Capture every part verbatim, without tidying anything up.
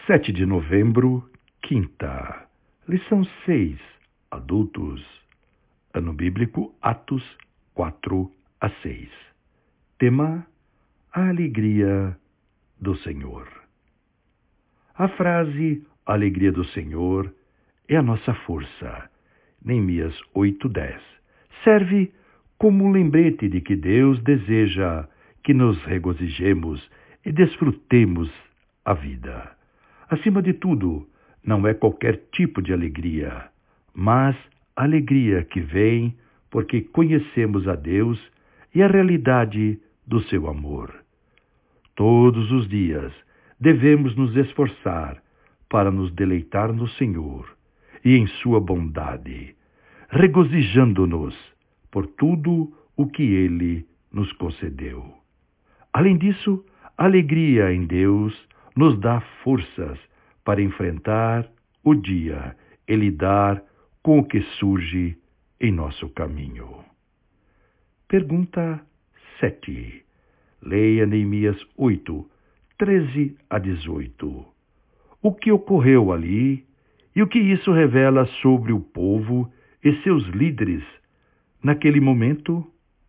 sete de novembro, quinta. Lição seis. Adultos. Ano bíblico, Atos quatro a seis. Tema: a alegria do Senhor. A frase "a alegria do Senhor" é a nossa força. Neemias oito, dez. Serve como um lembrete de que Deus deseja que nos regozijemos e desfrutemos a vida. Acima de tudo, não é qualquer tipo de alegria, mas alegria que vem porque conhecemos a Deus e a realidade do seu amor. Todos os dias devemos nos esforçar para nos deleitar no Senhor e em sua bondade, regozijando-nos por tudo o que Ele nos concedeu. Além disso, a alegria em Deus nos dá forças para enfrentar o dia e lidar com o que surge em nosso caminho. Pergunta sete. Leia Neemias oito, treze a dezoito. O que ocorreu ali e o que isso revela sobre o povo e seus líderes naquele momento?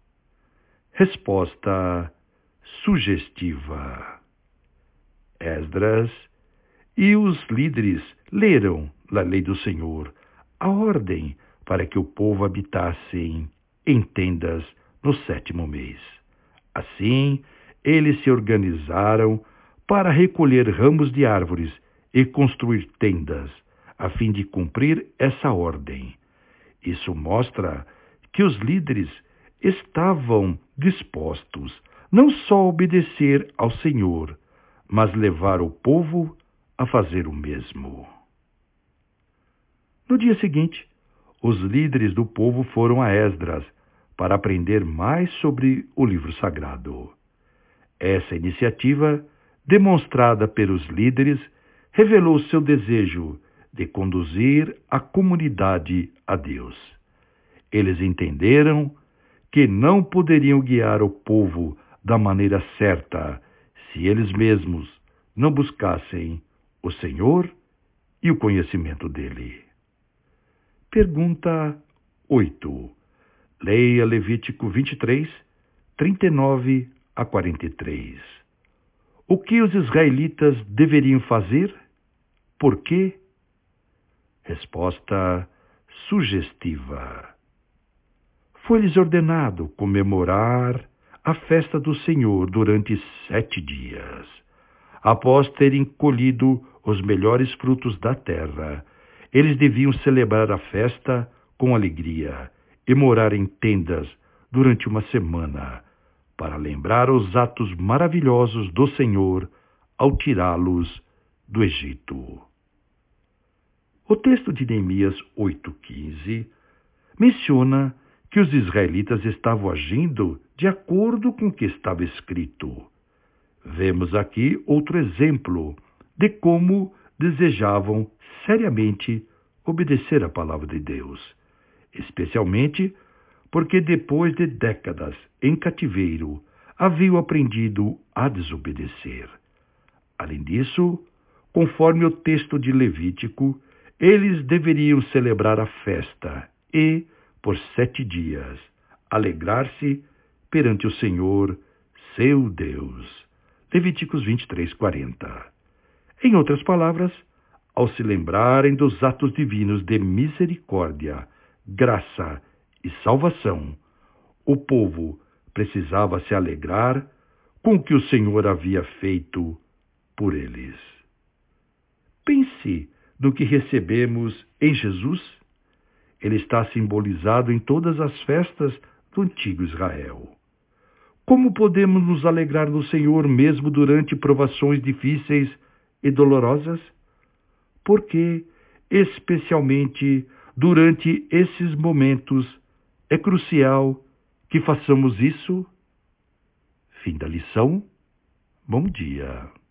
Resposta sugestiva. Esdras e os líderes leram na lei do Senhor a ordem para que o povo habitasse em tendas no sétimo mês. Assim, eles se organizaram para recolher ramos de árvores e construir tendas, a fim de cumprir essa ordem. Isso mostra que os líderes estavam dispostos não só a obedecer ao Senhor, mas levar o povo a fazer o mesmo. No dia seguinte, os líderes do povo foram a Esdras para aprender mais sobre o livro sagrado. Essa iniciativa, demonstrada pelos líderes, revelou seu desejo de conduzir a comunidade a Deus. Eles entenderam que não poderiam guiar o povo da maneira certa se eles mesmos não buscassem o Senhor e o conhecimento dele. Pergunta oito. Leia Levítico vinte e três, trinta e nove a quarenta e três. O que os israelitas deveriam fazer? Por quê? Resposta sugestiva. Foi-lhes ordenado comemorar a festa do Senhor durante sete dias. Após terem colhido os melhores frutos da terra, eles deviam celebrar a festa com alegria e morar em tendas durante uma semana, para lembrar os atos maravilhosos do Senhor ao tirá-los do Egito. O texto de Neemias oito, quinze menciona que os israelitas estavam agindo de acordo com o que estava escrito. Vemos aqui outro exemplo de como desejavam seriamente obedecer à palavra de Deus, especialmente porque depois de décadas em cativeiro haviam aprendido a desobedecer. Além disso, conforme o texto de Levítico, eles deveriam celebrar a festa e, por sete dias, alegrar-se perante o Senhor, seu Deus. Levíticos vinte e três, quarenta. Em outras palavras, ao se lembrarem dos atos divinos de misericórdia, graça e salvação, o povo precisava se alegrar com o que o Senhor havia feito por eles. Pense no que recebemos em Jesus. Ele está simbolizado em todas as festas do antigo Israel. Como podemos nos alegrar no Senhor mesmo durante provações difíceis e dolorosas? Porque, especialmente durante esses momentos, é crucial que façamos isso. Fim da lição. Bom dia.